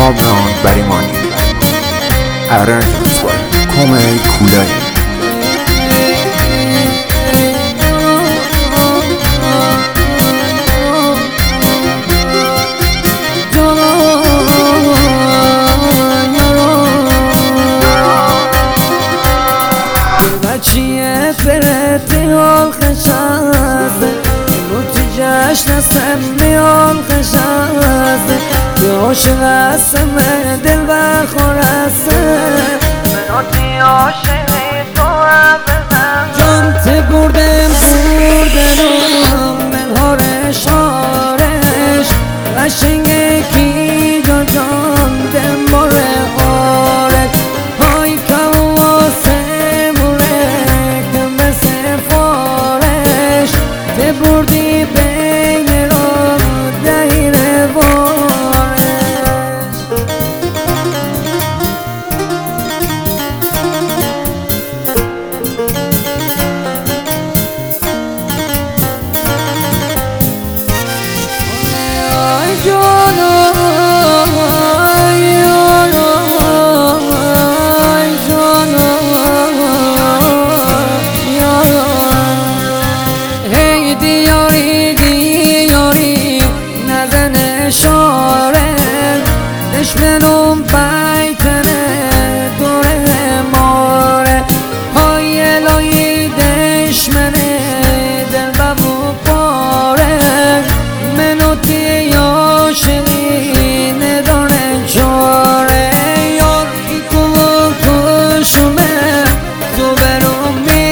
Tablan Barimani Arrangements by Komay Kulay. چیه فرتی حال خشازده اینو تو جشن سمی حال خشازده به عاشق هستم دل و خورسته منو تی عاشقی تو هم بزن جان تی بردم من هارش هارش قشنگه کی جان دل باره هارش های کواسه ته بردی بین رو دهیر بارش آی جانا آی جانا دیاری نزن شاره دشمنم بیتنه دوره ماره های الهی دشمنه دل ببو پاره منو تی عاشقی نداره چاره یار ای کشومه تو برو